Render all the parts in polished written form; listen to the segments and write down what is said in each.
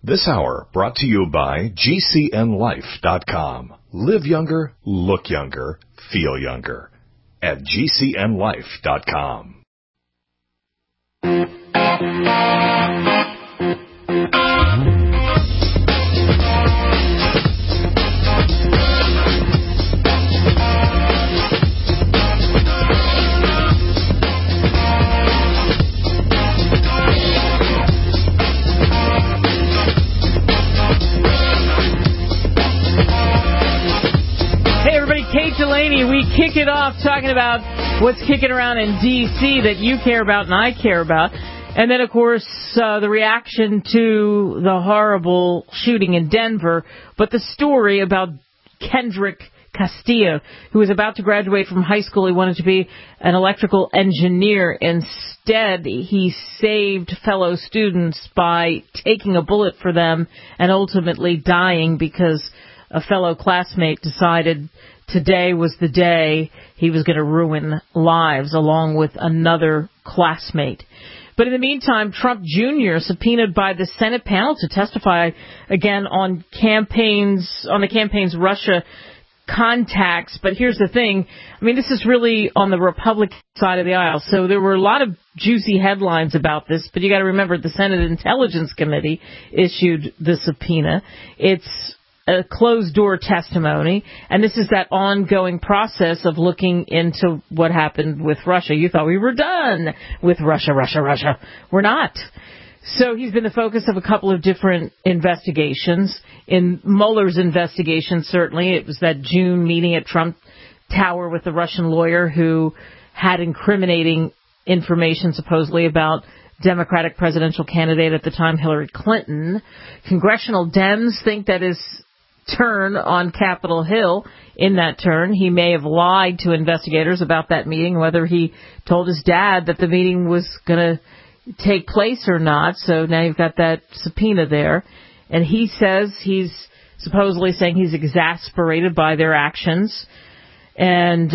This hour brought to you by GCNLife.com. Live younger, look younger, feel younger at GCNLife.com. Kate Delaney, we kick it off talking about what's kicking around in D.C. that you care about and I care about. And then, of course, the reaction to the horrible shooting in Denver, but the story about Kendrick Castillo, who was about to graduate from high school. He wanted to be an electrical engineer. Instead, he saved fellow students by taking a bullet for them and ultimately dying because a fellow classmate decided today was the day he was going to ruin lives along with another classmate. But in the meantime, Trump Jr. subpoenaed by the Senate panel to testify again on the campaign's Russia contacts. But here's the thing. I mean, this is really on the Republican side of the aisle. So there were a lot of juicy headlines about this. But you got to remember the Senate Intelligence Committee issued the subpoena. It's a closed-door testimony, and this is that ongoing process of looking into what happened with Russia. You thought we were done with Russia. We're not. So he's been the focus of a couple of different investigations. In Mueller's investigation, certainly, it was that June meeting at Trump Tower with the Russian lawyer who had incriminating information, supposedly, about Democratic presidential candidate at the time, Hillary Clinton. Congressional Dems think that his turn on Capitol Hill, in that turn, he may have lied to investigators about that meeting, whether he told his dad that the meeting was going to take place or not. So now you've got that subpoena there. And he says he's supposedly saying he's exasperated by their actions. And,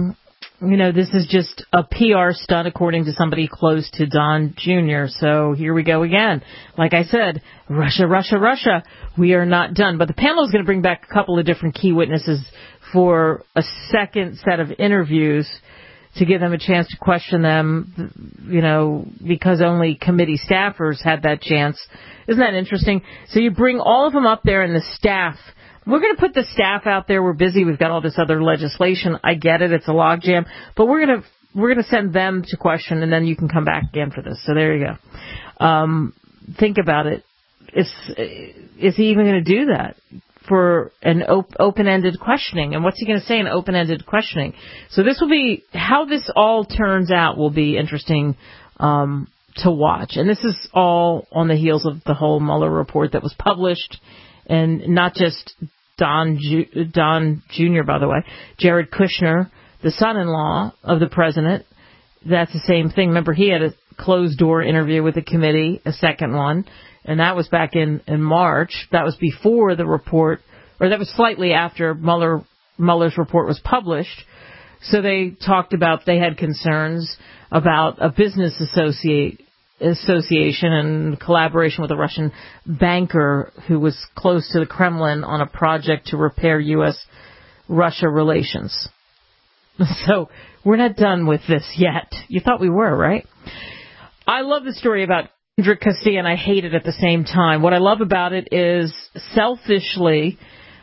this is just a PR stunt, according to somebody close to Don Jr. So here we go again. Like I said, Russia. We are not done. But the panel is going to bring back a couple of different key witnesses for a second set of interviews to give them a chance to question them, because only committee staffers had that chance. Isn't that interesting? So you bring all of them up there and the staff. We're going to put the staff out there. We're busy. We've got all this other legislation. I get it. It's a logjam. But we're going to send them to question, and then you can come back again for this. So there you go. Think about it. Is he even going to do that for an open-ended questioning? And what's he going to say in open-ended questioning? So this will be, how this all turns out will be interesting to watch. And this is all on the heels of the whole Mueller report that was published. And not just Don Jr., by the way, Jared Kushner, the son-in-law of the president. That's the same thing. Remember, he had a closed-door interview with the committee, a second one, and that was back in March. That was before the report, or that was slightly after Mueller's report was published. So they talked about, they had concerns about a business association and collaboration with a Russian banker who was close to the Kremlin on a project to repair U.S.-Russia relations. So we're not done with this yet. You thought we were, right? I love the story about Kendrick Castillo, and I hate it at the same time. What I love about it is selflessly,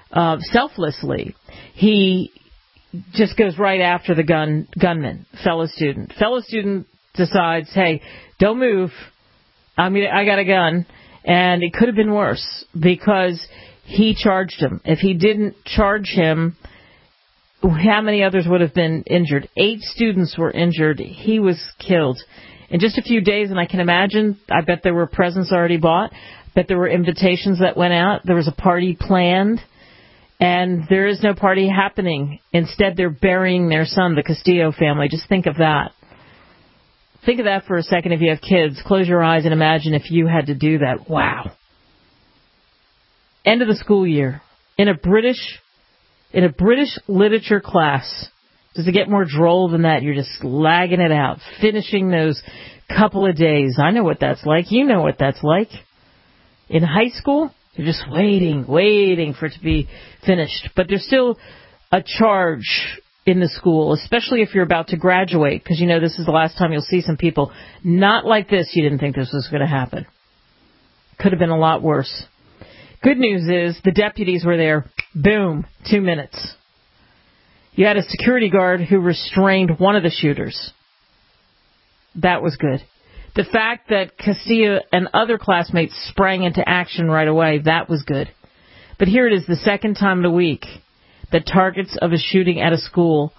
he just goes right after the gunman, fellow student. Fellow student decides, hey, don't move. I got a gun. And it could have been worse because he charged him. If he didn't charge him, how many others would have been injured? 8 students were injured. He was killed in just a few days. And I can imagine, I bet there were presents already bought. I bet there were invitations that went out. There was a party planned. And there is no party happening. Instead, they're burying their son, the Castillo family. Just think of that. Think of that for a second if you have kids. Close your eyes and imagine if you had to do that. Wow. End of the school year. In a British literature class. Does it get more droll than that? You're just lagging it out. Finishing those couple of days. I know what that's like. You know what that's like. In high school, you're just waiting for it to be finished. But there's still a charge in the school, especially if you're about to graduate, because this is the last time you'll see some people. Not like this. You didn't think this was going to happen. Could have been a lot worse. Good news is the deputies were there. Boom, 2 minutes. You had a security guard who restrained one of the shooters. That was good. The fact that Castillo and other classmates sprang into action right away, that was good. But here it is, the second time in a week that targets of a shooting at a school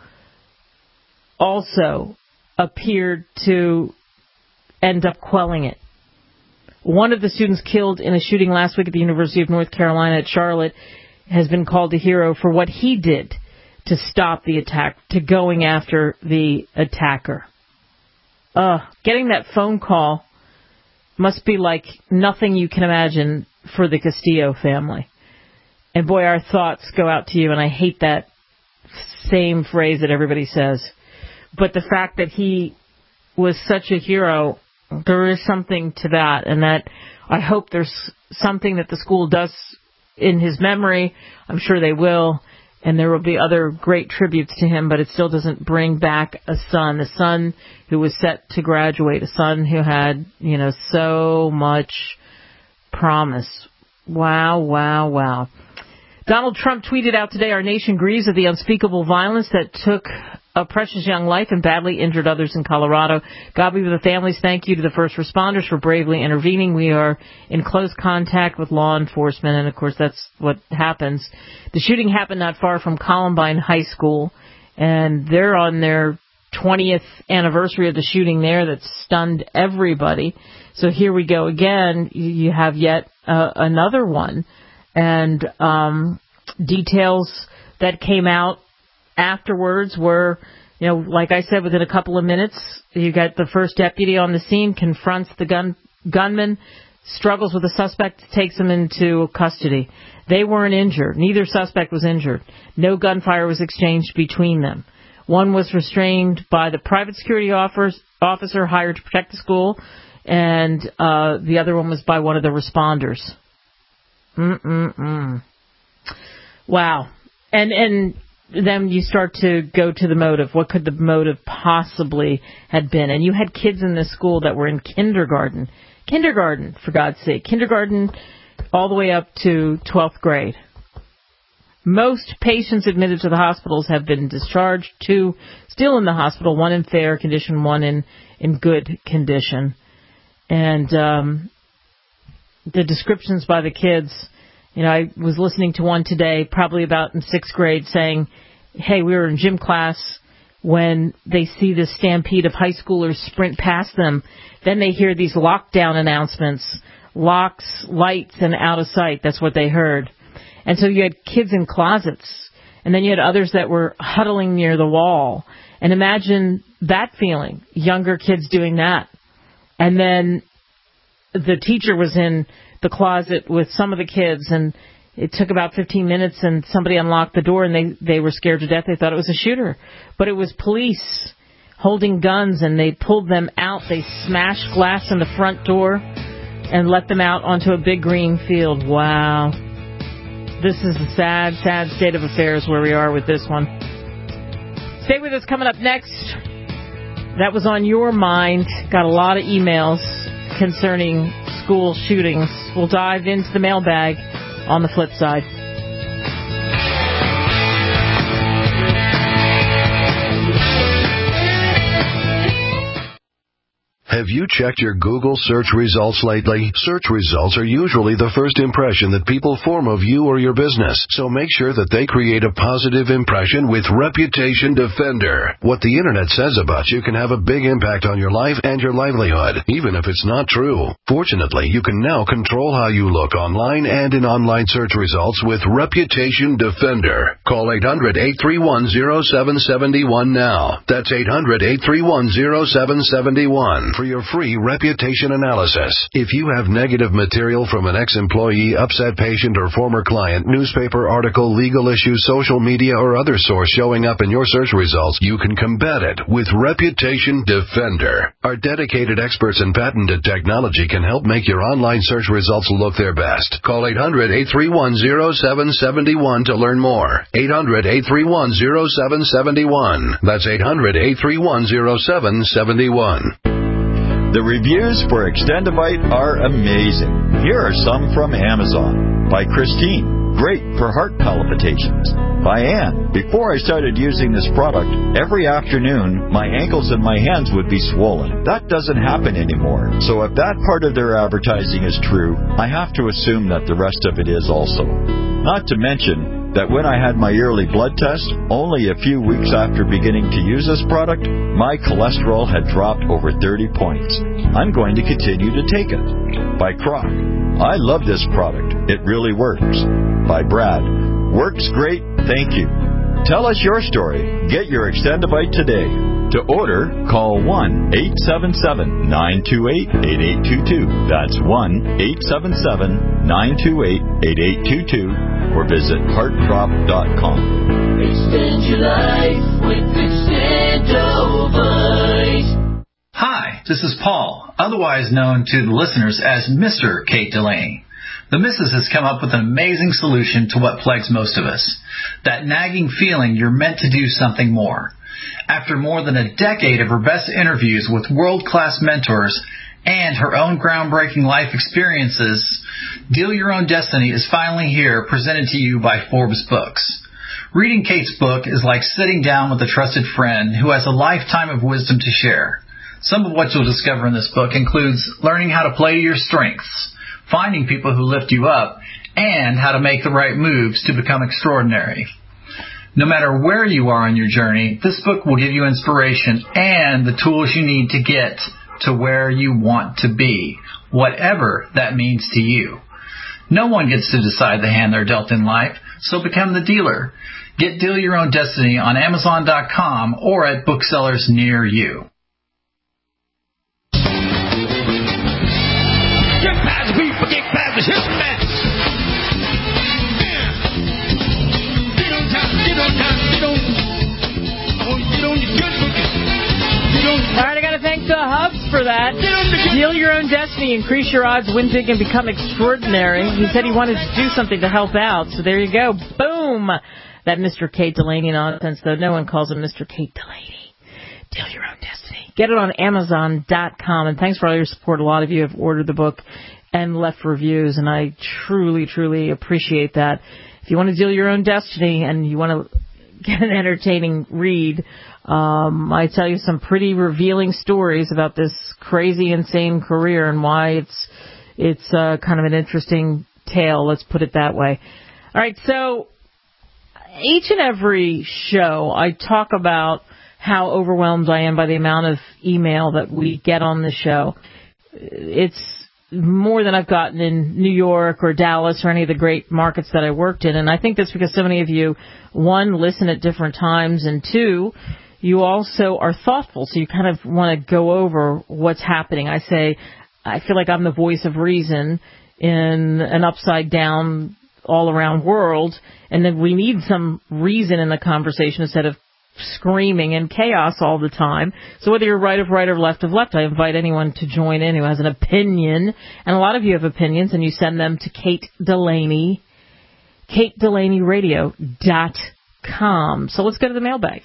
also appeared to end up quelling it. One of the students killed in a shooting last week at the University of North Carolina at Charlotte has been called a hero for what he did to stop the attack, to going after the attacker. Getting that phone call must be like nothing you can imagine for the Castillo family. And boy, our thoughts go out to you, and I hate that same phrase that everybody says. But the fact that he was such a hero, there is something to that, and that I hope there's something that the school does in his memory. I'm sure they will, and there will be other great tributes to him, but it still doesn't bring back a son who was set to graduate, a son who had, so much promise. Wow. Donald Trump tweeted out today, "Our nation grieves at the unspeakable violence that took a precious young life and badly injured others in Colorado. God be with the families. Thank you to the first responders for bravely intervening. We are in close contact with law enforcement." And, of course, that's what happens. The shooting happened not far from Columbine High School, and they're on their 20th anniversary of the shooting there that stunned everybody. So here we go again. You have yet another one. And details that came out afterwards were, like I said, within a couple of minutes, you got the first deputy on the scene, confronts the gunman, struggles with the suspect, takes him into custody. They weren't injured. Neither suspect was injured. No gunfire was exchanged between them. One was restrained by the private security officer hired to protect the school, and the other one was by one of the responders. Wow. And then you start to go to the motive. What could the motive possibly have been? And you had kids in this school that were in kindergarten. Kindergarten, for God's sake. Kindergarten all the way up to 12th grade. Most patients admitted to the hospitals have been discharged. 2 still in the hospital, 1 in fair condition, 1 in good condition. And the descriptions by the kids, I was listening to one today, probably about in 6th grade, saying, hey, we were in gym class when they see this stampede of high schoolers sprint past them. Then they hear these lockdown announcements, locks, lights, and out of sight. That's what they heard. And so you had kids in closets, and then you had others that were huddling near the wall. And imagine that feeling, younger kids doing that. And then the teacher was in the closet with some of the kids, and it took about 15 minutes, and somebody unlocked the door, and they were scared to death. They thought it was a shooter. But it was police holding guns, and they pulled them out. They smashed glass in the front door and let them out onto a big green field. Wow. This is a sad, sad state of affairs where we are with this one. Stay with us. Coming up next, that was on your mind. Got a lot of emails concerning school shootings. We'll dive into the mailbag on the flip side. Have you checked your Google search results lately? Search results are usually the first impression that people form of you or your business, so make sure that they create a positive impression with Reputation Defender. What the internet says about you can have a big impact on your life and your livelihood, even if it's not true. Fortunately, you can now control how you look online and in online search results with Reputation Defender. Call 800-831-0771 now. That's 800-831-0771 for your free reputation analysis. If you have negative material from an ex-employee, upset patient, or former client, newspaper article, legal issue, social media, or other source showing up in your search results, you can combat it with Reputation Defender. Our dedicated experts in patented technology can help make your online search results look their best. Call 800-831-0771 to learn more. 800-831-0771. That's 800-831-0771. The reviews for Extendivite are amazing. Here are some from Amazon. By Christine, great for heart palpitations. By Ann, before I started using this product, every afternoon my ankles and my hands would be swollen. That doesn't happen anymore. So if that part of their advertising is true, I have to assume that the rest of it is also. Not to mention that when I had my yearly blood test, only a few weeks after beginning to use this product, my cholesterol had dropped over 30 points. I'm going to continue to take it. By Croc, I love this product. It really works. By Brad, works great, thank you. Tell us your story. Get your Extendivite today. To order, call 1-877-928-8822. That's 1-877-928-8822. Or visit heartdrop.com. Extend your life with Extendivite. Hi, this is Paul, otherwise known to the listeners as Mr. Kate Delaney. The Mrs. has come up with an amazing solution to what plagues most of us. That nagging feeling you're meant to do something more. After more than a decade of her best interviews with world-class mentors and her own groundbreaking life experiences, Deal Your Own Destiny is finally here, presented to you by Forbes Books. Reading Kate's book is like sitting down with a trusted friend who has a lifetime of wisdom to share. Some of what you'll discover in this book includes learning how to play to your strengths, finding people who lift you up, and how to make the right moves to become extraordinary. No matter where you are on your journey, this book will give you inspiration and the tools you need to get to where you want to be, whatever that means to you. No one gets to decide the hand they're dealt in life, so become the dealer. Get Deal Your Own Destiny on Amazon.com or at booksellers near you. Get past people, get past the hip man. Get on top, get on top, get on. I want you to get on your good looking. All right, I got to thank the Hubs for that. Deal Your Own Destiny. Increase your odds, win big, and become extraordinary. He said he wanted to do something to help out, so there you go. Boom! That Mr. Kate Delaney nonsense, though. No one calls him Mr. Kate Delaney. Deal Your Own Destiny. Get it on Amazon.com. And thanks for all your support. A lot of you have ordered the book and left reviews, and I truly, truly appreciate that. If you want to deal your own destiny and you want to get an entertaining read, I tell you some pretty revealing stories about this crazy, insane career and why it's kind of an interesting tale. Let's put it that way. All right, so each and every show I talk about how overwhelmed I am by the amount of email that we get on the show. It's more than I've gotten in New York or Dallas or any of the great markets that I worked in. And I think that's because so many of you, one, listen at different times, and two, you also are thoughtful, so you kind of want to go over what's happening. I say, I feel like I'm the voice of reason in an upside-down, all-around world, and then we need some reason in the conversation instead of screaming and chaos all the time. So whether you're right of right or left of left, I invite anyone to join in who has an opinion, and a lot of you have opinions, and you send them to Kate Delaney, KateDelaneyRadio.com. So let's go to the mailbag.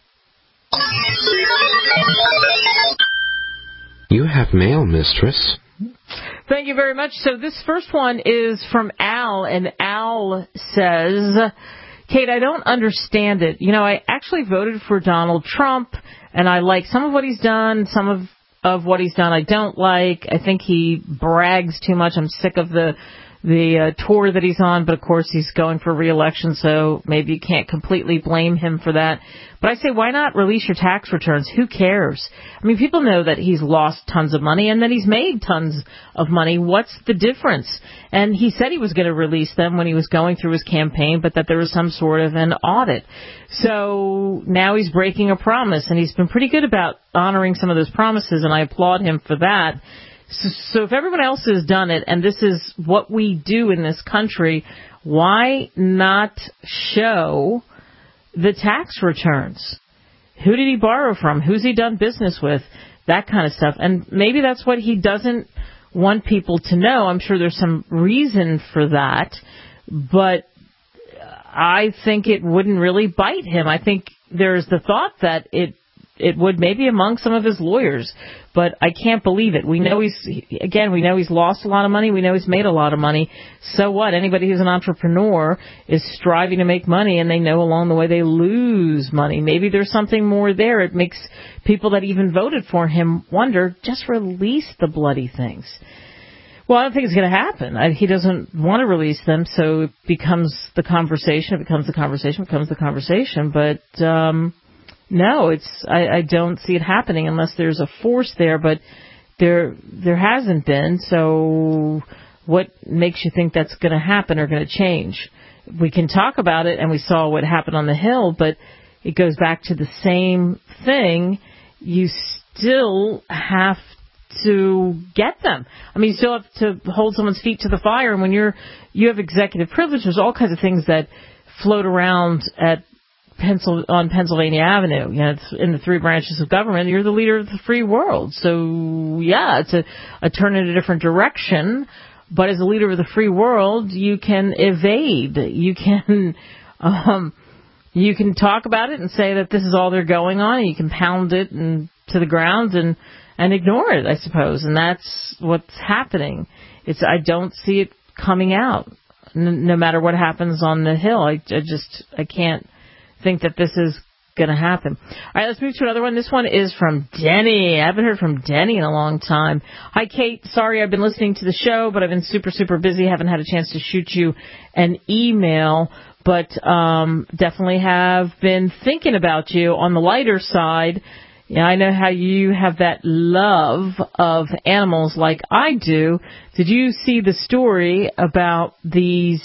You have mail, mistress. Thank you very much. So this first one is from Al, and Al says, Kate, I don't understand it. You know, I actually voted for Donald Trump, and I like some of what he's done, some of what he's done I don't like. I think he brags too much. I'm sick of the tour that he's on, but of course he's going for re-election, so maybe you can't completely blame him for that. But I say, why not release your tax returns? Who cares? I mean, people know that he's lost tons of money and that he's made tons of money. What's the difference? And he said he was going to release them when he was going through his campaign, but that there was some sort of an audit. So now he's breaking a promise, and he's been pretty good about honoring some of those promises, and I applaud him for that. So if everyone else has done it, and this is what we do in this country, why not show the tax returns? Who did he borrow from? Who's he done business with? That kind of stuff. And maybe that's what he doesn't want people to know. I'm sure there's some reason for that, but I think it wouldn't really bite him. I think there's the thought that it would maybe among some of his lawyers, but I can't believe it. We know he's lost a lot of money. We know he's made a lot of money. So what? Anybody who's an entrepreneur is striving to make money, and they know along the way they lose money. Maybe there's something more there. It makes people that even voted for him wonder, just release the bloody things. Well, I don't think it's going to happen. He doesn't want to release them, so it becomes the conversation. But no, I don't see it happening unless there's a force there, but there hasn't been. So what makes you think that's going to happen or going to change? We can talk about it, and we saw what happened on the Hill, but it goes back to the same thing. You still have to get them. I mean, you still have to hold someone's feet to the fire, and when you have executive privilege, there's all kinds of things that float around on Pennsylvania Avenue. You know, it's in the three branches of government. You're the leader of the free world. So, yeah, it's a turn in a different direction. But as a leader of the free world, you can evade. You can talk about it and say that this is all they're going on, and you can pound it to the ground and ignore it, I suppose. And that's what's happening. I don't see it coming out, no matter what happens on the Hill. I can't think that this is going to happen. All right, let's move to another one. This one is from Denny. I haven't heard from Denny in a long time. Hi, Kate. Sorry, I've been listening to the show, but I've been super, super busy. Haven't had a chance to shoot you an email, but definitely have been thinking about you. On the lighter side, I know how you have that love of animals like I do. Did you see the story about these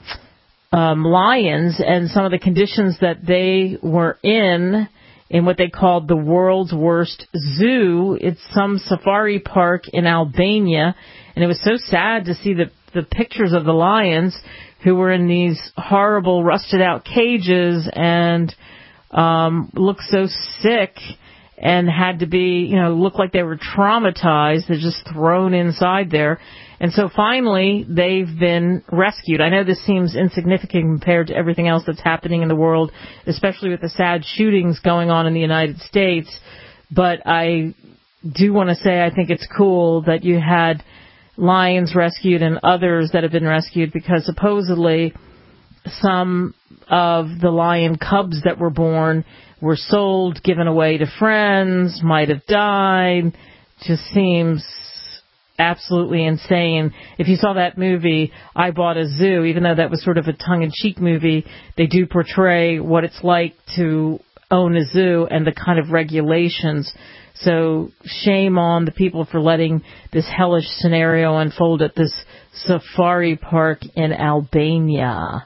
lions and some of the conditions that they were in what they called the world's worst zoo? It's some safari park in Albania, and it was so sad to see the pictures of the lions who were in these horrible rusted out cages and looked so sick and had to be, look like they were traumatized. They're just thrown inside there. And so finally, they've been rescued. I know this seems insignificant compared to everything else that's happening in the world, especially with the sad shootings going on in the United States. But I do want to say I think it's cool that you had lions rescued and others that have been rescued, because supposedly some of the lion cubs that were born were sold, given away to friends, might have died. Just seems absolutely insane. If you saw that movie, I Bought a Zoo, even though that was sort of a tongue-in-cheek movie, they do portray what it's like to own a zoo and the kind of regulations. So shame on the people for letting this hellish scenario unfold at this safari park in Albania.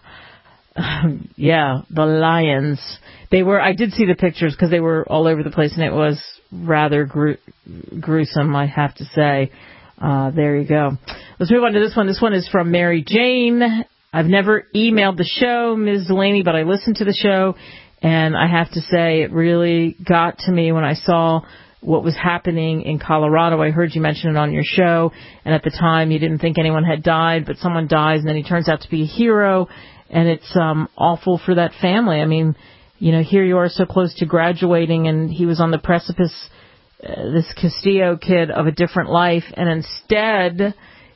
Yeah, the lions. I did see the pictures because they were all over the place, and it was rather gruesome, I have to say. There you go. Let's move on to this one. This one is from Mary Jane. I've never emailed the show, Ms. Delaney, but I listened to the show, and I have to say it really got to me when I saw what was happening in Colorado. I heard you mention it on your show, and at the time you didn't think anyone had died, but someone dies, and then he turns out to be a hero, and it's awful for that family. I mean, here you are so close to graduating, and he was on the precipice, this Castillo kid, of a different life, and instead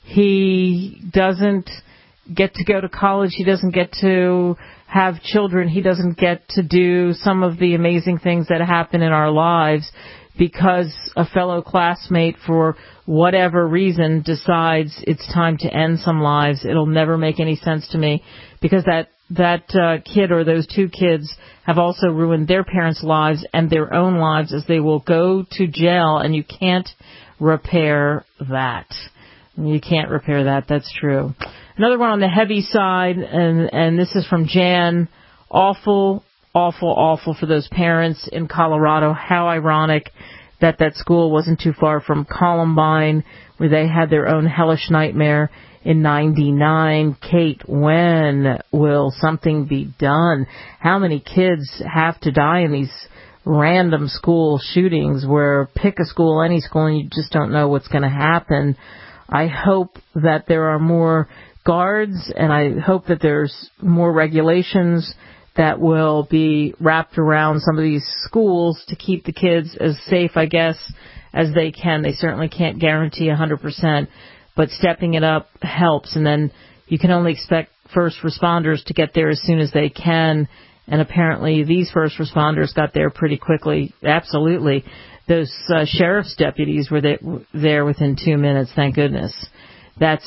he doesn't get to go to college, he doesn't get to have children, he doesn't get to do some of the amazing things that happen in our lives because a fellow classmate, for whatever reason, decides it's time to end some lives. It'll never make any sense to me, because that kid or those two kids have also ruined their parents' lives and their own lives, as they will go to jail, and you can't repair that. You can't repair that. That's true. Another one on the heavy side, and this is from Jan. Awful, awful, awful for those parents in Colorado. How ironic that school wasn't too far from Columbine, where they had their own hellish nightmare in '99. Kate, when will something be done? How many kids have to die in these random school shootings where pick a school, any school, and you just don't know what's going to happen? I hope that there are more guards, and I hope that there's more regulations that will be wrapped around some of these schools to keep the kids as safe, I guess, as they can. They certainly can't guarantee 100%, but stepping it up helps. And then you can only expect first responders to get there as soon as they can. And apparently these first responders got there pretty quickly. Absolutely. Those sheriff's deputies were there within 2 minutes, thank goodness. That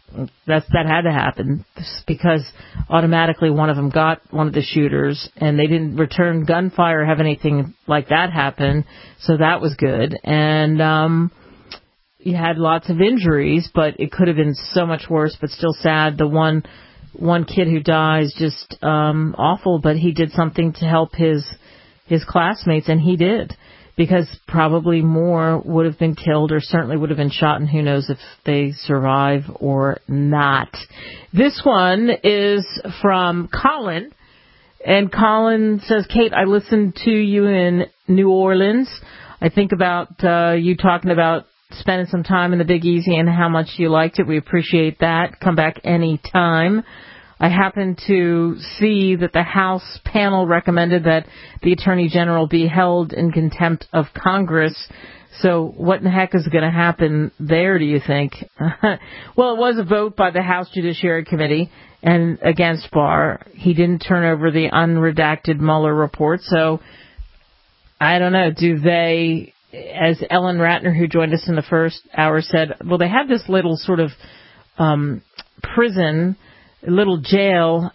had to happen, because automatically one of them got one of the shooters, and they didn't return gunfire or have anything like that happen, so that was good. And you had lots of injuries, but it could have been so much worse, but still sad. The one kid who dies, just awful, but he did something to help his classmates, and he did. Because probably more would have been killed, or certainly would have been shot, and who knows if they survive or not. This one is from Colin, and Colin says, Kate, I listened to you in New Orleans. I think about you talking about spending some time in the Big Easy and how much you liked it. We appreciate that. Come back any time. I happened to see that the House panel recommended that the Attorney General be held in contempt of Congress. So what in the heck is going to happen there, do you think? Well, it was a vote by the House Judiciary Committee and against Barr. He didn't turn over the unredacted Mueller report. So I don't know. Do they, as Ellen Ratner, who joined us in the first hour, said, well, they have this little sort of prison, little jail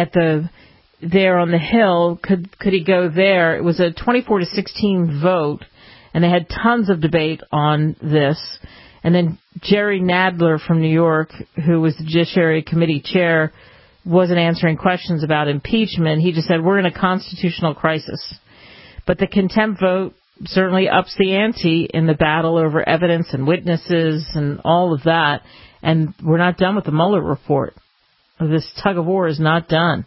there on the Hill. Could he go there? It was a 24-16 vote, and they had tons of debate on this. And then Jerry Nadler from New York, who was the Judiciary Committee chair, wasn't answering questions about impeachment. He just said, we're in a constitutional crisis. But the contempt vote certainly ups the ante in the battle over evidence and witnesses and all of that. And we're not done with the Mueller report. This tug of war is not done,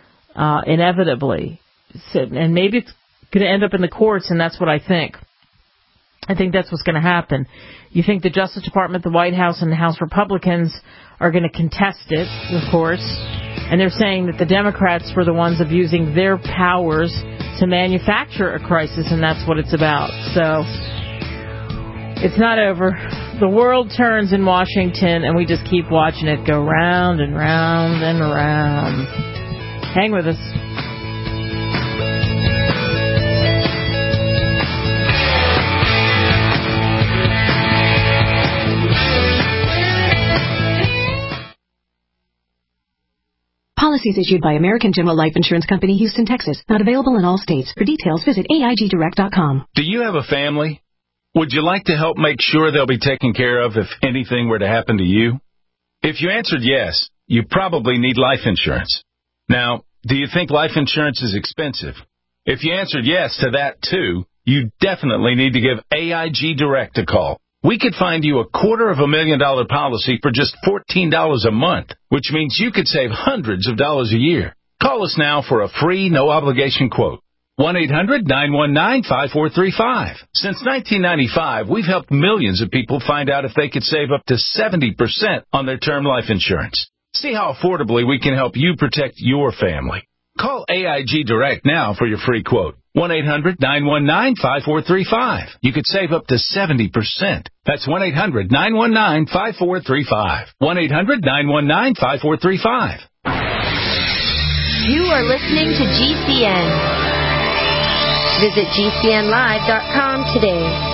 inevitably. So, and maybe it's going to end up in the courts, and that's what I think. I think that's what's going to happen. You think the Justice Department, the White House, and the House Republicans are going to contest it, of course, and they're saying that the Democrats were the ones abusing their powers to manufacture a crisis, and that's what it's about. So it's not over. The world turns in Washington, and we just keep watching it go round and round and round. Hang with us. Policies issued by American General Life Insurance Company, Houston, Texas. Not available in all states. For details, visit AIGdirect.com. Do you have a family? Would you like to help make sure they'll be taken care of if anything were to happen to you? If you answered yes, you probably need life insurance. Now, do you think life insurance is expensive? If you answered yes to that too, you definitely need to give AIG Direct a call. We could find you a $250,000 policy for just $14 a month, which means you could save hundreds of dollars a year. Call us now for a free, no-obligation quote. 1-800-919-5435. Since 1995, we've helped millions of people find out if they could save up to 70% on their term life insurance. See how affordably we can help you protect your family. Call AIG Direct now for your free quote. 1-800-919-5435. You could save up to 70%. That's 1-800-919-5435. 1-800-919-5435. You are listening to GCN. Visit GCNlive.com today.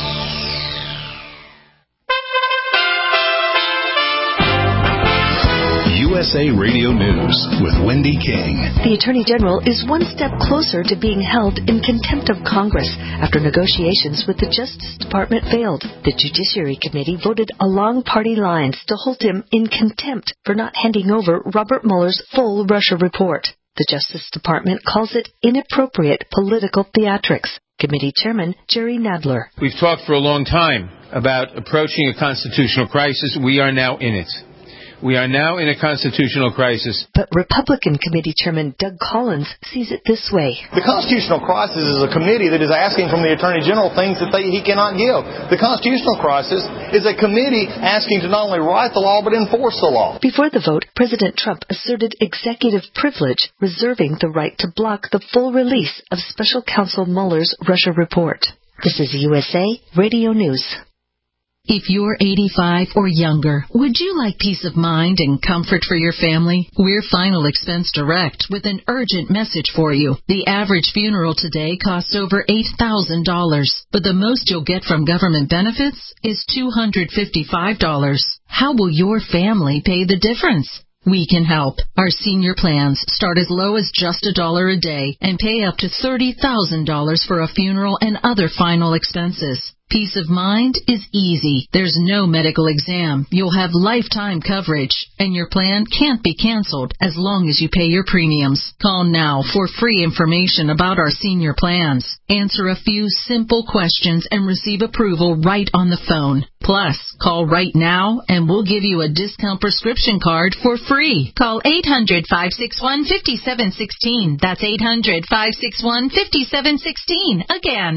USA Radio News with Wendy King. The Attorney General is one step closer to being held in contempt of Congress after negotiations with the Justice Department failed. The Judiciary Committee voted along party lines to hold him in contempt for not handing over Robert Mueller's full Russia report. The Justice Department calls it inappropriate political theatrics. Committee Chairman Jerry Nadler. We've talked for a long time about approaching a constitutional crisis. We are now in it. We are now in a constitutional crisis. But Republican Committee Chairman Doug Collins sees it this way. The constitutional crisis is a committee that is asking from the Attorney General things that he cannot give. The constitutional crisis is a committee asking to not only write the law but enforce the law. Before the vote, President Trump asserted executive privilege, reserving the right to block the full release of Special Counsel Mueller's Russia report. This is USA Radio News. If you're 85 or younger, would you like peace of mind and comfort for your family? We're Final Expense Direct with an urgent message for you. The average funeral today costs over $8,000, but the most you'll get from government benefits is $255. How will your family pay the difference? We can help. Our senior plans start as low as just $1 a day and pay up to $30,000 for a funeral and other final expenses. Peace of mind is easy. There's no medical exam. You'll have lifetime coverage, and your plan can't be canceled as long as you pay your premiums. Call now for free information about our senior plans. Answer a few simple questions and receive approval right on the phone. Plus, call right now and we'll give you a discount prescription card for free. Call 800-561-5716. That's 800-561-5716. Again,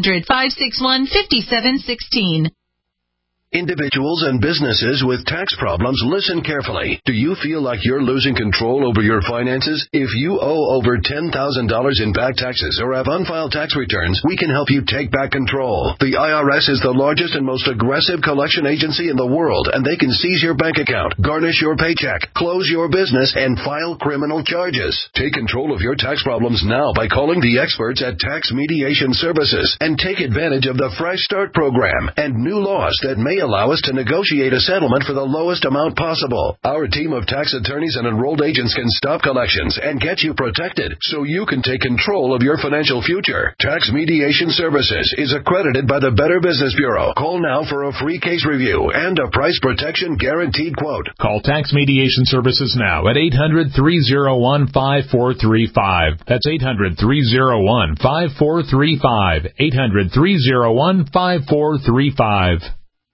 800-561-5716. Individuals and businesses with tax problems, listen carefully. Do you feel like you're losing control over your finances? If you owe over $10,000 in back taxes or have unfiled tax returns, we can help you take back control. The IRS is the largest and most aggressive collection agency in the world, and they can seize your bank account, garnish your paycheck, close your business, and file criminal charges. Take control of your tax problems now by calling the experts at Tax Mediation Services and take advantage of the Fresh Start program and new laws that may allow us to negotiate a settlement for the lowest amount possible. Our team of tax attorneys and enrolled agents can stop collections and get you protected so you can take control of your financial future. Tax Mediation Services is accredited by the Better Business Bureau. Call now for a free case review and a price protection guaranteed quote. Call Tax Mediation Services now at 800-301-5435. That's 800-301-5435. 800-301-5435.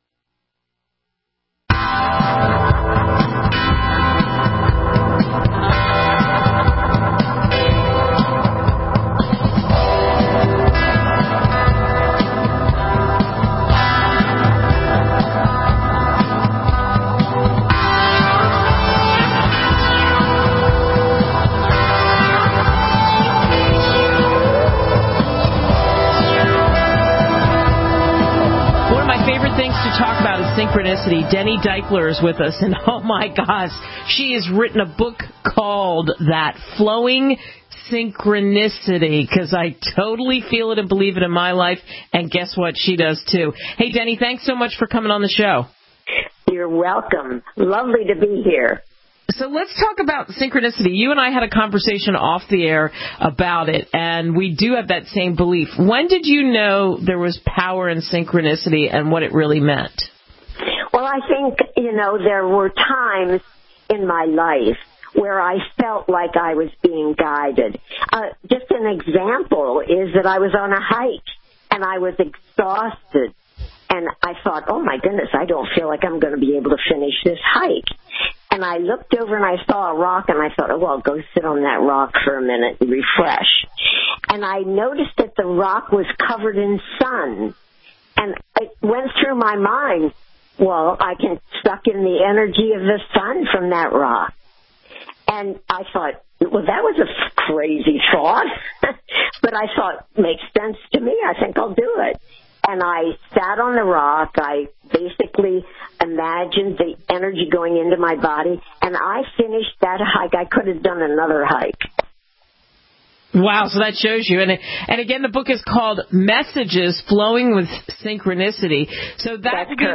Synchronicity. Denny Deichler is with us, and oh my gosh, she has written a book called That Flowing Synchronicity, because I totally feel it and believe it in my life, and guess what? She does too. Hey, Denny, thanks so much for coming on the show. You're welcome. Lovely to be here. So let's talk about synchronicity. You and I had a conversation off the air about it, and we do have that same belief. When did you know there was power in synchronicity and what it really meant? Well, I think, there were times in my life where I felt like I was being guided. Just an example is that I was on a hike, and I was exhausted. And I thought, oh, my goodness, I don't feel like I'm going to be able to finish this hike. And I looked over and I saw a rock, and I thought, oh, well, go sit on that rock for a minute and refresh. And I noticed that the rock was covered in sun. And it went through my mind, well, I can suck in the energy of the sun from that rock. And I thought, well, that was a crazy thought. But I thought, makes sense to me. I think I'll do it. And I sat on the rock. I basically imagined the energy going into my body. And I finished that hike. I could have done another hike. Wow, so that shows you. And again, the book is called Messages Flowing with Synchronicity. So that would be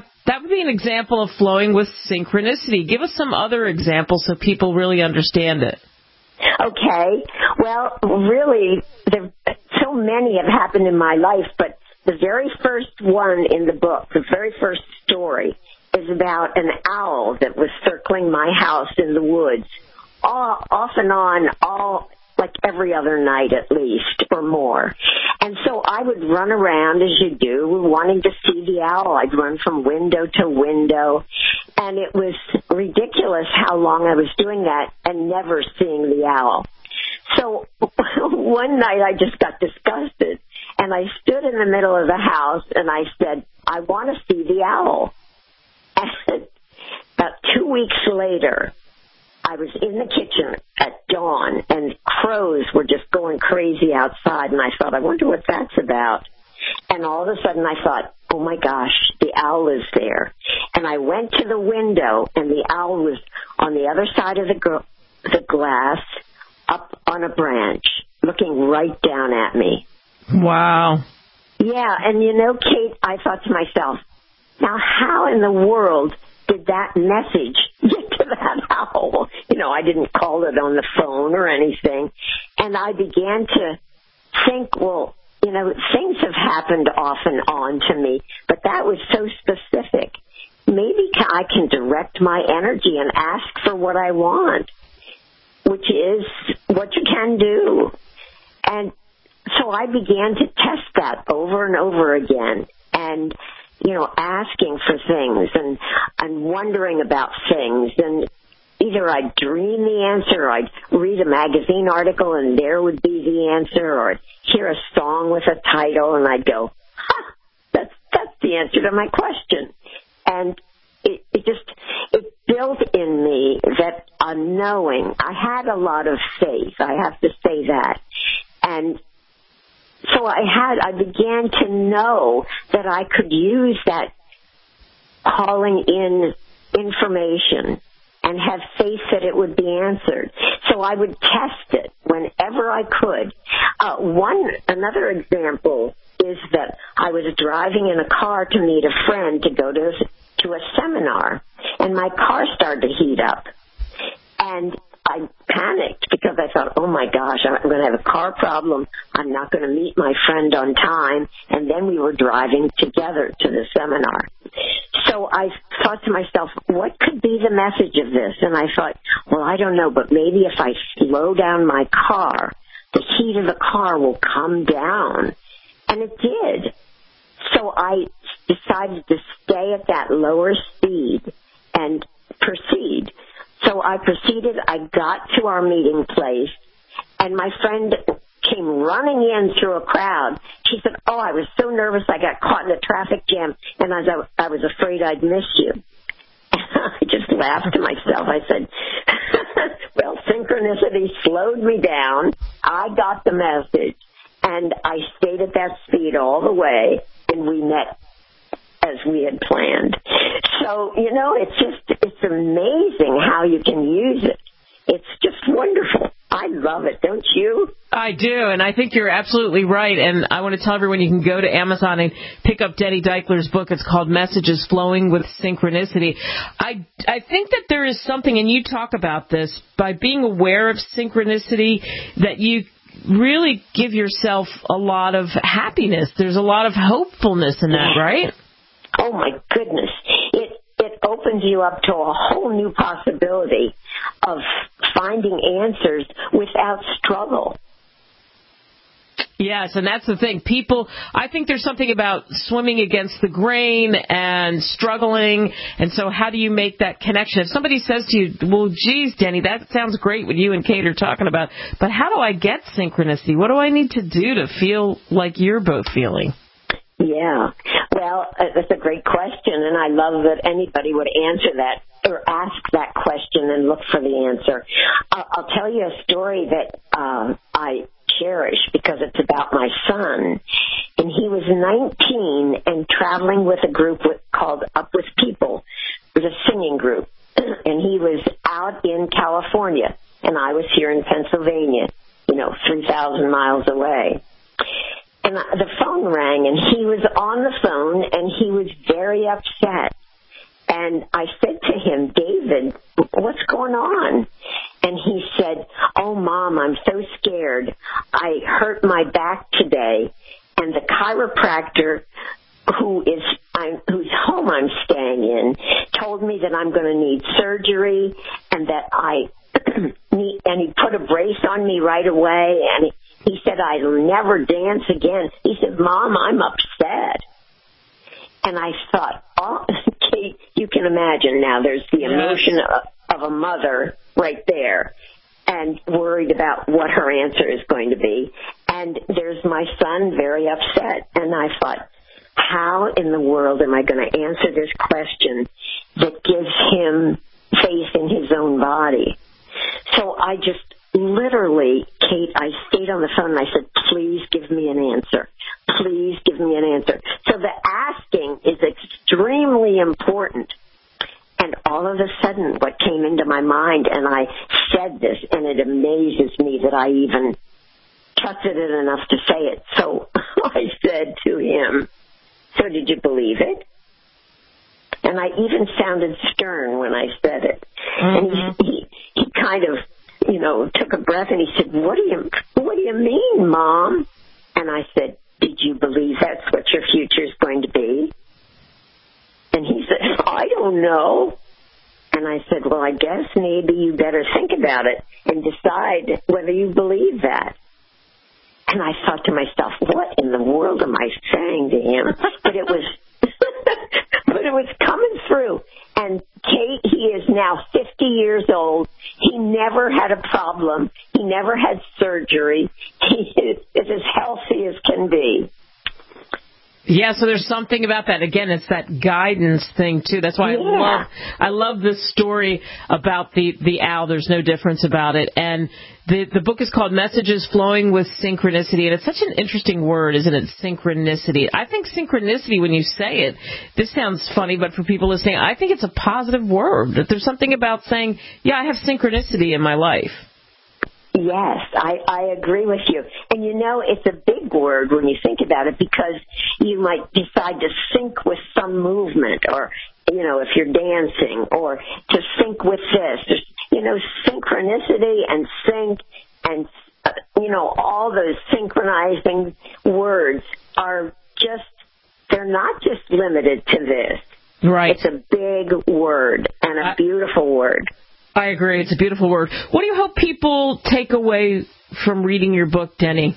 an example of flowing with synchronicity. Give us some other examples so people really understand it. Okay. Well, really, so many have happened in my life, but the very first one in the book, the very first story, is about an owl that was circling my house in the woods, off and on, like every other night at least, or more. And so I would run around, as you do, wanting to see the owl. I'd run from window to window, and it was ridiculous how long I was doing that and never seeing the owl. So one night I just got disgusted, and I stood in the middle of the house, and I said, I want to see the owl. And about 2 weeks later, I was in the kitchen at dawn, and crows were just going crazy outside, and I thought, I wonder what that's about. And all of a sudden I thought, oh my gosh, the owl is there. And I went to the window, and the owl was on the other side of the glass, up on a branch, looking right down at me. Wow. Yeah, and Kate, I thought to myself, now how in the world did that message get to that owl? I didn't call it on the phone or anything. And I began to think, well, things have happened off and on to me, but that was so specific. Maybe I can direct my energy and ask for what I want, which is what you can do. And so I began to test that over and over again, and asking for things and wondering about things. And either I'd dream the answer, or I'd read a magazine article and there would be the answer, or I'd hear a song with a title and I'd go, that's the answer to my question. And it built in me that knowing. I had a lot of faith, I have to say that. And so I began to know that I could use that calling in information and have faith that it would be answered. So I would test it whenever I could. Another example is that I was driving in a car to meet a friend to go to a seminar, and my car started to heat up. And I panicked because I thought, oh my gosh, I'm going to have a car problem. I'm not going to meet my friend on time. And then we were driving together to the seminar. So I thought to myself, what could be the message of this? And I thought, well, I don't know, but maybe if I slow down my car, the heat of the car will come down. And it did. So I decided to stay at that lower speed and proceed. So I proceeded, I got to our meeting place, and my friend came running in through a crowd. She said, oh, I was so nervous I got caught in a traffic jam, and I was afraid I'd miss you. I just laughed to myself. I said, well, synchronicity slowed me down. I got the message, and I stayed at that speed all the way, and we met as we had planned. So, it's amazing how you can use it. It's just wonderful. I love it, don't you? I do, and I think you're absolutely right. And I want to tell everyone you can go to Amazon and pick up Denny Deichler's book. It's called Messages Flowing with Synchronicity. I think that there is something, and you talk about this, by being aware of synchronicity, that you really give yourself a lot of happiness. There's a lot of hopefulness in that, right? Oh, my goodness. It opens you up to a whole new possibility of finding answers without struggle. Yes, and that's the thing. I think there's something about swimming against the grain and struggling, and so how do you make that connection? If somebody says to you, well, geez, Denny, that sounds great what you and Kate are talking about, but how do I get synchronicity? What do I need to do to feel like you're both feeling? Yeah, well, that's a great question, and I love that anybody would answer that or ask that question and look for the answer. I'll tell you a story that I cherish because it's about my son. And he was 19 and traveling with a group called Up With People. It was a singing group. And he was out in California, and I was here in Pennsylvania. 3,000 miles away. And the phone rang, and he was on the phone, and he was very upset. And I said to him, David, what's going on? And he said, oh, Mom, I'm so scared. I hurt my back today, and the chiropractor whose home I'm staying in told me that I'm going to need surgery and that and he put a brace on me right away, and he said I'll never dance again. He said, Mom, I'm upset. And I thought, oh, Kate, you can imagine now there's the emotion of a mother right there and worried about what her answer is going to be. And there's my son very upset. And I thought, how in the world am I going to answer this question that gives him faith in his own body? So I just literally, Kate, I stayed on the phone and I said, please give me an answer. Please give me an answer. So the asking is extremely important. And all of a sudden what came into my mind, and I said this, and it amazes me that I even trusted it enough to say it. So I said to him, so did you believe it? And I even sounded stern when I said it. Mm-hmm. And he kind of, took a breath and he said, what do you mean, Mom? And I said, did you believe that's what your future is going to be? And he said, I don't know. And I said, well, I guess maybe you better think about it and decide whether you believe that. And I thought to myself, what in the world am I saying to him? But it was coming through. And Kate, he is now 50 years old. He never had a problem. He never had surgery. He is as healthy as can be. Yeah, so there's something about that. Again, it's that guidance thing, too. That's why I love this story about the owl. There's no difference about it. And the book is called Messages Flowing with Synchronicity. And it's such an interesting word, isn't it? Synchronicity. I think synchronicity, when you say it, this sounds funny, but for people listening, I think it's a positive word. That there's something about saying, yeah, I have synchronicity in my life. Yes, I agree with you. And it's a big word when you think about it, because you might decide to sync with some movement, or, if you're dancing, or to sync with this. Synchronicity and sync and, all those synchronizing words are they're not just limited to this. Right. It's a big word and a beautiful word. I agree. It's a beautiful word. What do you hope people take away from reading your book, Denny?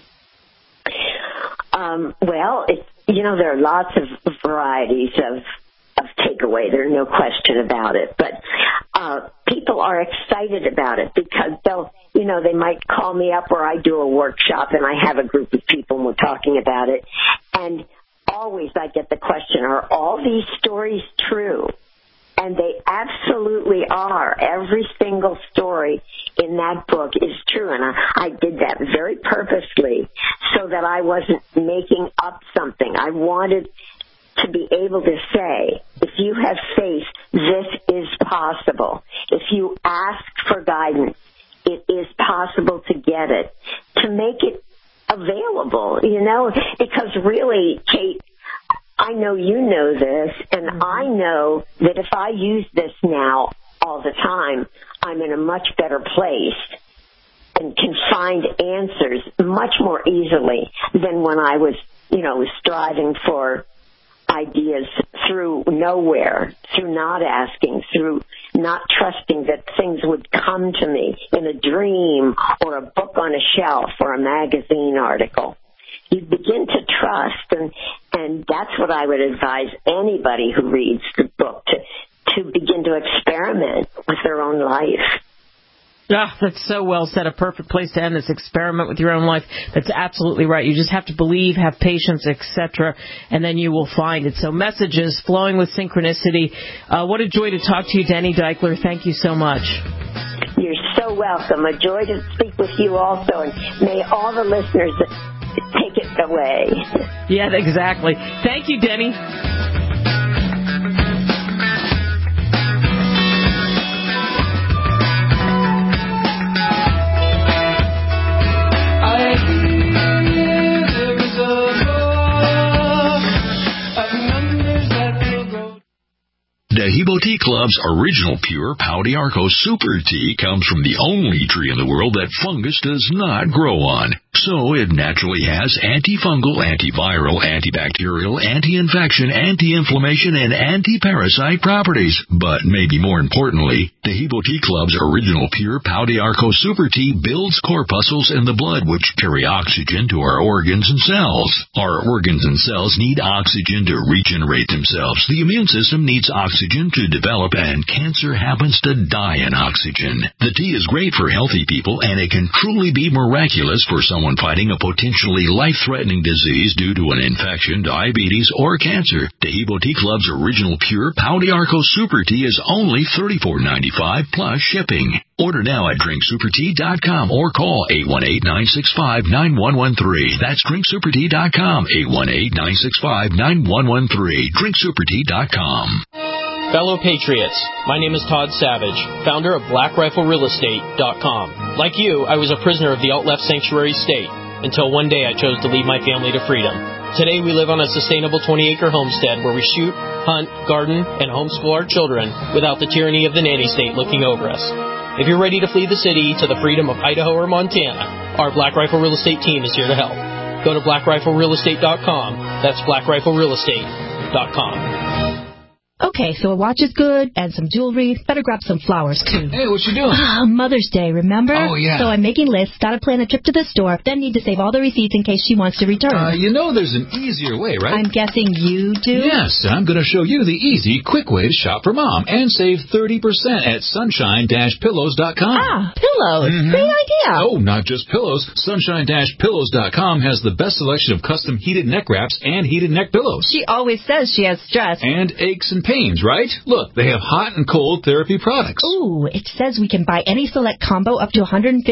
Well, there are lots of varieties of takeaway. There's no question about it. But people are excited about it because they might call me up, or I do a workshop and I have a group of people and we're talking about it. And always I get the question, are all these stories true? And they absolutely are. Every single story in that book is true. And I did that very purposely so that I wasn't making up something. I wanted to be able to say, if you have faith, this is possible. If you ask for guidance, it is possible to get it. To make it available, because really, Kate, I know you know this, and I know that if I use this now all the time, I'm in a much better place and can find answers much more easily than when I was, striving for ideas through nowhere, through not asking, through not trusting that things would come to me in a dream or a book on a shelf or a magazine article. You begin to trust, and that's what I would advise anybody who reads the book, to begin to experiment with their own life. Ah, that's so well said. A perfect place to end this. Experiment with your own life. That's absolutely right. You just have to believe, have patience, etc., and then you will find it. So Messages Flowing with Synchronicity. What a joy to talk to you, Denny Deichler. Thank you so much. You're so welcome. A joy to speak with you also, and may all the listeners take it away. Yeah, exactly. Thank you, Denny. Hebo Tea Club's original pure Pau d'Arco Super Tea comes from the only tree in the world that fungus does not grow on. So it naturally has antifungal, antiviral, antibacterial, anti-infection, anti-inflammation, and anti-parasite properties. But maybe more importantly, the Hebo Tea Club's original pure Pau d'Arco Super Tea builds corpuscles in the blood which carry oxygen to our organs and cells. Our organs and cells need oxygen to regenerate themselves. The immune system needs oxygen to develop, and cancer happens to die in oxygen. The tea is great for healthy people, and it can truly be miraculous for someone fighting a potentially life-threatening disease due to an infection, diabetes, or cancer. The Hebo Tea Club's original pure Pau d'Arco Super Tea is only $34.95 plus shipping. Order now at drinksupertea.com or call 818-965-9113. That's drinksupertea.com, 818-965-9113, drinksupertea.com. Fellow Patriots, my name is Todd Savage, founder of BlackRifleRealEstate.com. Like you, I was a prisoner of the alt-left sanctuary state until one day I chose to lead my family to freedom. Today we live on a sustainable 20-acre homestead where we shoot, hunt, garden, and homeschool our children without the tyranny of the nanny state looking over us. If you're ready to flee the city to the freedom of Idaho or Montana, our Black Rifle Real Estate team is here to help. Go to BlackRifleRealEstate.com. That's BlackRifleRealEstate.com. Okay, so a watch is good, and some jewelry. Better grab some flowers, too. Hey, what you doing? Mother's Day, remember? Oh, yeah. So I'm making lists, gotta plan a trip to the store, then need to save all the receipts in case she wants to return. You know there's an easier way, right? I'm guessing you do? Yes, I'm going to show you the easy, quick way to shop for Mom and save 30% at sunshine-pillows.com. Ah, pillows. Mm-hmm. Great idea. Oh, not just pillows. Sunshine-pillows.com has the best selection of custom heated neck wraps and heated neck pillows. She always says she has stress. And aches and pains, right? Look, they have hot and cold therapy products. Ooh, it says we can buy any select combo up to $150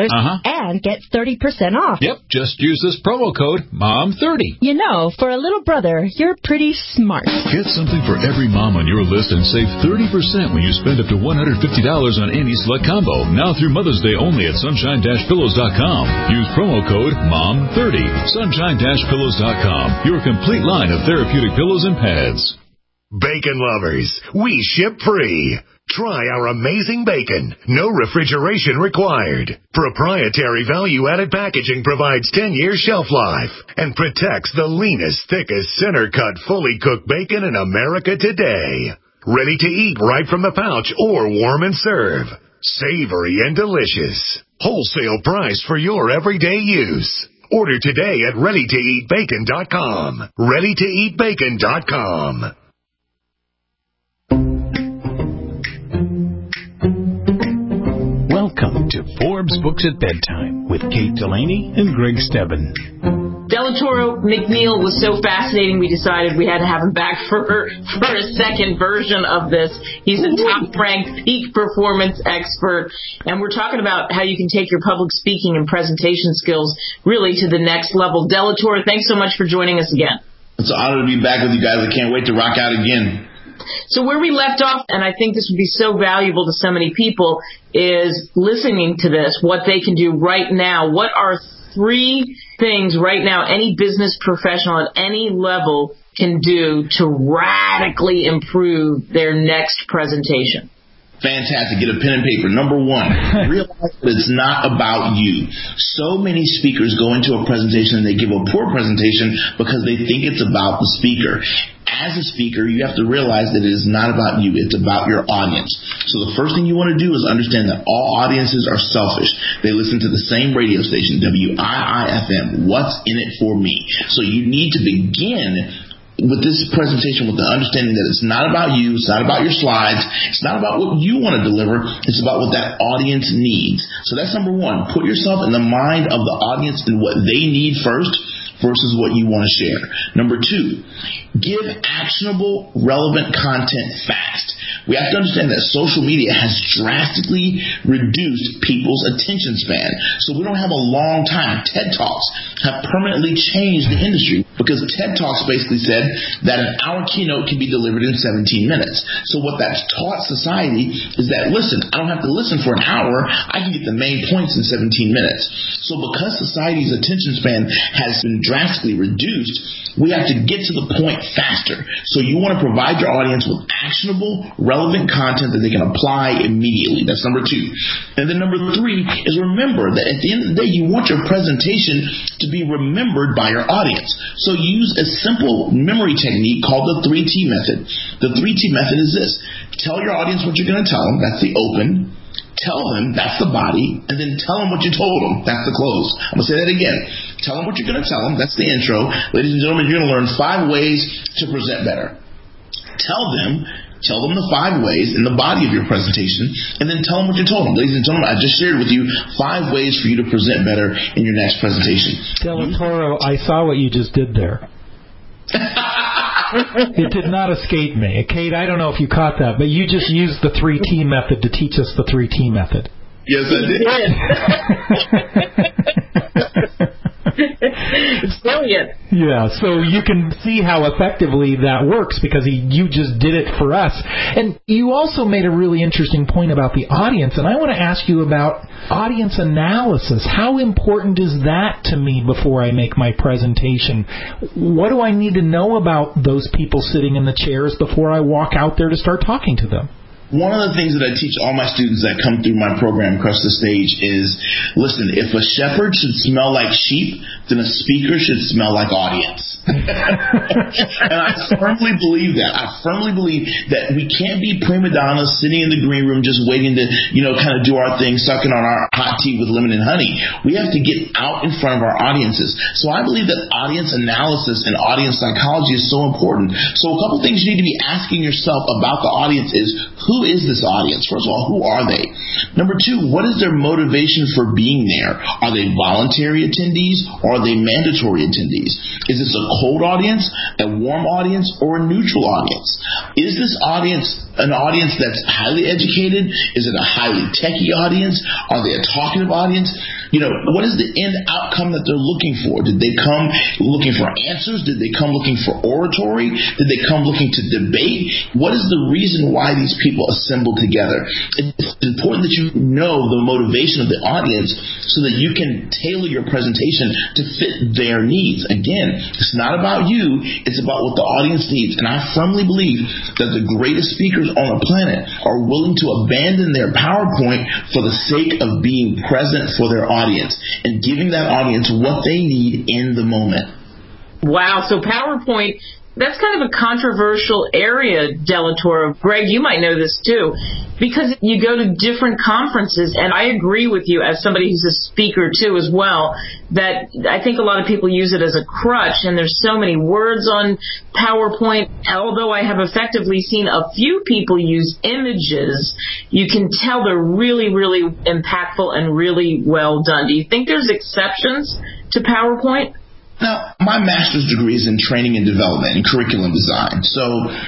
and get 30% off. Yep, just use this promo code MOM30. You know, for a little brother, you're pretty smart. Get something for every mom on your list and save 30% when you spend up to $150 on any select combo. Now through Mother's Day only at sunshine-pillows.com. Use promo code MOM30. Sunshine-pillows.com. Your complete line of therapeutic pillows and pads. Bacon lovers, we ship free. Try our amazing bacon. No refrigeration required. Proprietary value-added packaging provides 10-year shelf life and protects the leanest, thickest, center-cut, fully cooked bacon in America today. Ready to eat right from the pouch or warm and serve. Savory and delicious. Wholesale price for your everyday use. Order today at readytoeatbacon.com. readytoeatbacon.com. Welcome to Forbes Books at Bedtime with Kate Delaney and Greg Stebbin. Delatoro McNeil was so fascinating, we decided we had to have him back for a second version of this. He's a top-ranked peak performance expert, and we're talking about how you can take your public speaking and presentation skills really to the next level. Delatoro, thanks so much for joining us again. It's an honor to be back with you guys. I can't wait to rock out again. So where we left off, and I think this would be so valuable to so many people, is listening to this, what they can do right now. What are 3 things right now any business professional at any level can do to radically improve their next presentation? Fantastic. Get a pen and paper. Number 1, realize that it's not about you. So many speakers go into a presentation and they give a poor presentation because they think it's about the speaker. As a speaker, you have to realize that it is not about you. It's about your audience. So the first thing you want to do is understand that all audiences are selfish. They listen to the same radio station, WIIFM. What's in it for me? So you need to begin with this presentation with the understanding that it's not about you, it's not about your slides, it's not about what you want to deliver, it's about what that audience needs. So that's number 1. Put yourself in the mind of the audience and what they need first versus what you want to share. Number 2, give actionable, relevant content fast. We have to understand that social media has drastically reduced people's attention span. So we don't have a long time. TED Talks have permanently changed the industry because Because TED Talks basically said that an hour keynote can be delivered in 17 minutes. So what that's taught society is that, listen, I don't have to listen for an hour. I can get the main points in 17 minutes. So because society's attention span has been drastically reduced, we have to get to the point faster. So you want to provide your audience with actionable, relevant content that they can apply immediately. That's number 2. And then number 3 is remember that at the end of the day, you want your presentation to be remembered by your audience. So use a simple memory technique called the 3T method. The 3T method is this. Tell your audience what you're going to tell them. That's the open. Tell them, that's the body, and then tell them what you told them. That's the close. I'm going to say that again. Tell them what you're going to tell them. That's the intro. Ladies and gentlemen, you're going to learn 5 ways to present better. Tell them the 5 ways in the body of your presentation, and then tell them what you told them. Ladies and gentlemen, I just shared with you 5 ways for you to present better in your next presentation. Delatoro, I saw what you just did there. It did not escape me. Kate, I don't know if you caught that, but you just used the 3T method to teach us the 3T method. Yes, I did. It's brilliant. Yeah, so you can see how effectively that works because you just did it for us. And you also made a really interesting point about the audience, and I want to ask you about audience analysis. How important is that to me before I make my presentation? What do I need to know about those people sitting in the chairs before I walk out there to start talking to them? One of the things that I teach all my students that come through my program across the stage is, listen, if a shepherd should smell like sheep, then a speaker should smell like audience. And I firmly believe that. I firmly believe that we can't be prima donnas sitting in the green room just waiting to, kind of do our thing, sucking on our hot tea with lemon and honey. We have to get out in front of our audiences. So I believe that audience analysis and audience psychology is so important. So a couple things you need to be asking yourself about the audience is, who is this audience? First of all, who are they? Number 2, what is their motivation for being there? Are they voluntary attendees or are they mandatory attendees? Is this a cold audience, a warm audience, or a neutral audience? Is this audience an audience that's highly educated? Is it a highly techie audience? Are they a talkative audience? What is the end outcome that they're looking for? Did they come looking for answers? Did they come looking for oratory? Did they come looking to debate? What is the reason why these people assemble together? It's important that you know the motivation of the audience so that you can tailor your presentation to fit their needs. Again, it's not about you. It's about what the audience needs. And I firmly believe that the greatest speakers on the planet are willing to abandon their PowerPoint for the sake of being present for their audience and giving that audience what they need in the moment. Wow, so PowerPoint, that's kind of a controversial area, Delatoro. Greg, you might know this too, because you go to different conferences, and I agree with you as somebody who's a speaker too as well, that I think a lot of people use it as a crutch, and there's so many words on PowerPoint. Although I have effectively seen a few people use images, you can tell they're really, really impactful and really well done. Do you think there's exceptions to PowerPoint? Now, my master's degree is in training and development and curriculum design. So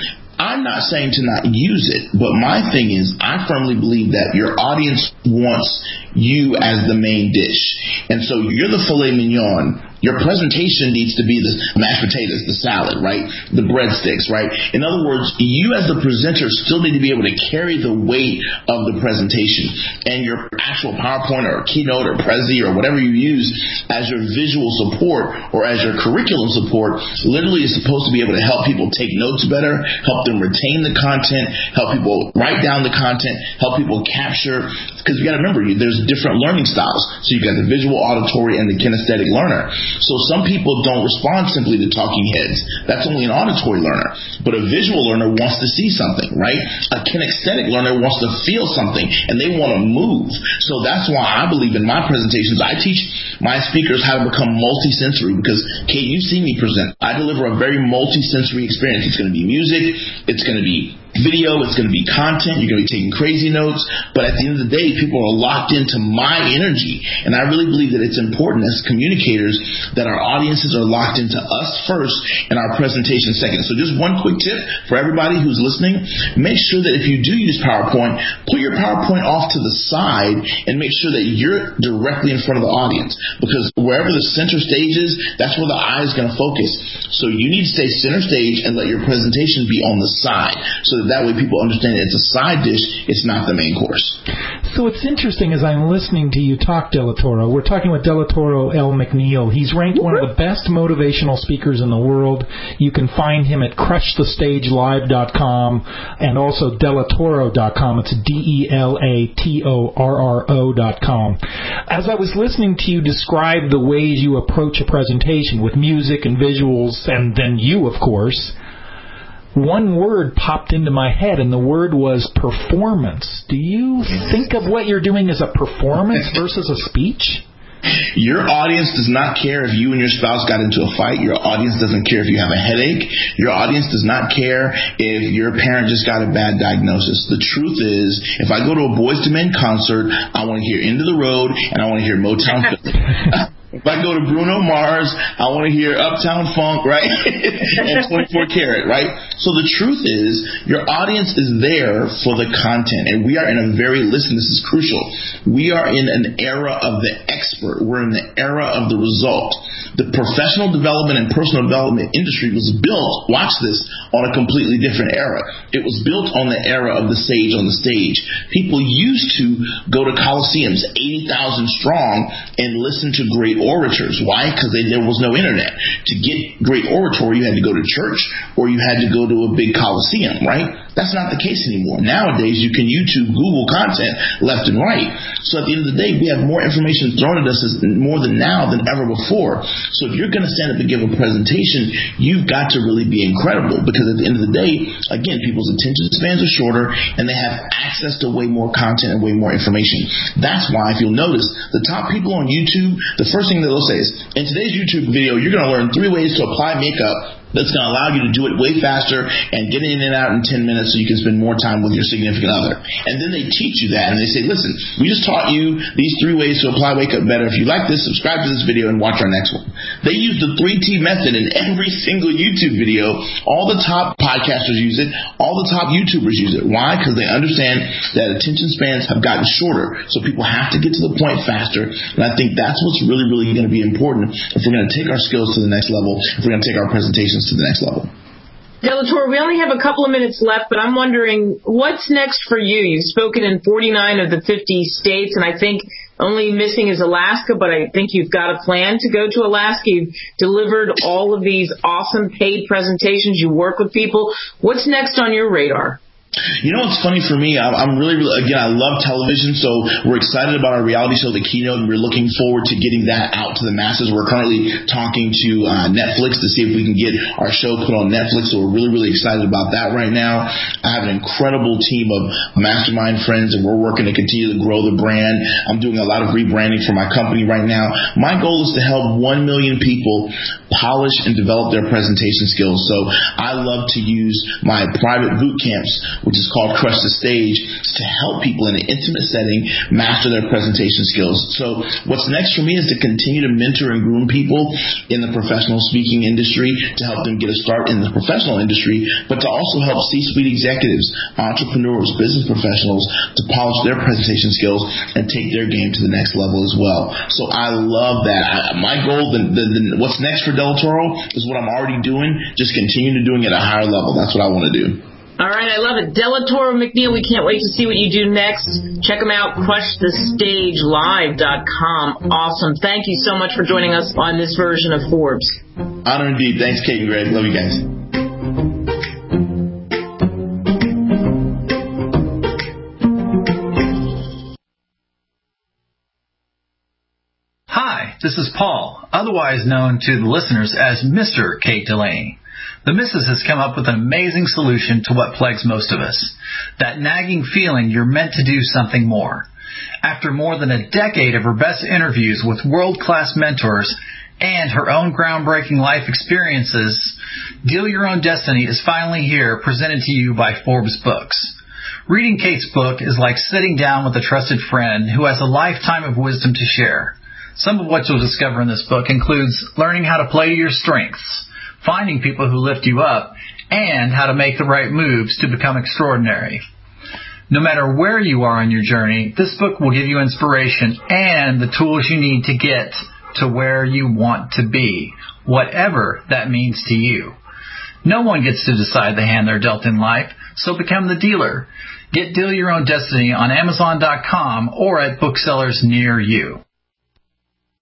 I'm not saying to not use it, but my thing is I firmly believe that your audience wants you as the main dish. And so you're the filet mignon. Your presentation needs to be the mashed potatoes, the salad, right? The breadsticks, right? In other words, you as the presenter still need to be able to carry the weight of the presentation. And your actual PowerPoint or keynote or Prezi or whatever you use as your visual support or as your curriculum support literally is supposed to be able to help people take notes better, help them retain the content, help people write down the content, help people capture. Because you got to remember, there's different learning styles. So you've got the visual, auditory, and the kinesthetic learner. So some people don't respond simply to talking heads. That's only an auditory learner. But a visual learner wants to see something, right? A kinesthetic learner wants to feel something, and they want to move. So that's why I believe in my presentations, I teach my speakers how to become multisensory because, Kate, you see me present. I deliver a very multisensory experience. It's going to be music. It's going to be video, it's going to be content, you're going to be taking crazy notes, but at the end of the day, people are locked into my energy, and I really believe that it's important as communicators that our audiences are locked into us first and our presentation second. So just one quick tip for everybody who's listening, make sure that if you do use PowerPoint, put your PowerPoint off to the side and make sure that you're directly in front of the audience, because wherever the center stage is, that's where the eye is going to focus. So you need to stay center stage and let your presentation be on the side, so that way people understand it's a side dish, it's not the main course. So it's interesting as I'm listening to you talk, Del Toro. We're talking with Del Toro L. McNeil. He's ranked one of the best motivational speakers in the world. You can find him at crushthestagelive.com and also delatoro.com. It's DELATORRO.com. As I was listening to you describe the ways you approach a presentation with music and visuals, and then you, of course, one word popped into my head, and the word was performance. Do you think of what you're doing as a performance versus a speech? Your audience does not care if you and your spouse got into a fight. Your audience doesn't care if you have a headache. Your audience does not care if your parent just got a bad diagnosis. The truth is, if I go to a Boyz II Men concert, I want to hear End of the Road, and I want to hear Motown Philly. If I go to Bruno Mars, I want to hear Uptown Funk, right? And 24 Karat, right? So the truth is, your audience is there for the content. And we are in a listen, this is crucial. We are in an era of the expert. We're in the era of the result. The professional development and personal development industry was built, watch this, on a completely different era. It was built on the era of the sage on the stage. People used to go to coliseums, 80,000 strong, and listen to great orators. Why? Because there was no internet. To get great oratory, you had to go to church or you had to go to a big coliseum, right? That's not the case anymore. Nowadays, you can YouTube, Google content left and right. So at the end of the day, we have more information thrown at us more than now than ever before. So if you're going to stand up and give a presentation, you've got to really be incredible, because at the end of the day, again, people's attention spans are shorter and they have access to way more content and way more information. That's why, if you'll notice, the top people on YouTube, the first thing that they'll say is, in today's YouTube video, you're going to learn 3 ways to apply makeup that's going to allow you to do it way faster and get in and out in 10 minutes so you can spend more time with your significant other. And then they teach you that, and they say, listen, we just taught you these 3 ways to apply makeup better. If you like this, subscribe to this video and watch our next one. They use the 3T method in every single YouTube video. All the top podcasters use it. All the top YouTubers use it. Why? Because they understand that attention spans have gotten shorter, so people have to get to the point faster. And I think that's what's really, really going to be important if we're going to take our skills to the next level, if we're going to take our presentations to the next level. Del Toro, we only have a couple of minutes left, but I'm wondering, what's next for you? You've spoken in 49 of the 50 states, and I think only missing is Alaska, but I think you've got a plan to go to Alaska. You've delivered all of these awesome paid presentations. You work with people. What's next on your radar? You know what's funny for me? I'm really, again, I love television, so we're excited about our reality show, The Keynote, and we're looking forward to getting that out to the masses. We're currently talking to Netflix to see if we can get our show put on Netflix, so we're really, really excited about that right now. I have an incredible team of mastermind friends, and we're working to continue to grow the brand. I'm doing a lot of rebranding for my company right now. My goal is to help 1 million people polish and develop their presentation skills. So I love to use my private boot camps, which is called Crush the Stage, to help people in an intimate setting master their presentation skills. So what's next for me is to continue to mentor and groom people in the professional speaking industry to help them get a start in the professional industry, but to also help C-suite executives, entrepreneurs, business professionals to polish their presentation skills and take their game to the next level as well. So I love that. My goal, what's next for Del Toro is what I'm already doing, just continue to doing it at a higher level. That's what I want to do. All right, I love it. Del Toro McNeil, we can't wait to see what you do next. Check them out, crushthestagelive.com. Awesome. Thank you so much for joining us on this version of Forbes. Honor indeed. Thanks, Kate and Greg. Love you guys. Hi, this is Paul, otherwise known to the listeners as Mr. Kate Delaney. The Mrs. has come up with an amazing solution to what plagues most of us. That nagging feeling you're meant to do something more. After more than a decade of her best interviews with world-class mentors, and her own groundbreaking life experiences, Deal Your Own Destiny is finally here, presented to you by Forbes Books. Reading Kate's book is like sitting down with a trusted friend who has a lifetime of wisdom to share. Some of what you'll discover in this book includes learning how to play to your strengths, finding people who lift you up, and how to make the right moves to become extraordinary. No matter where you are on your journey, this book will give you inspiration and the tools you need to get to where you want to be, whatever that means to you. No one gets to decide the hand they're dealt in life, so become the dealer. Get Deal Your Own Destiny on Amazon.com or at booksellers near you.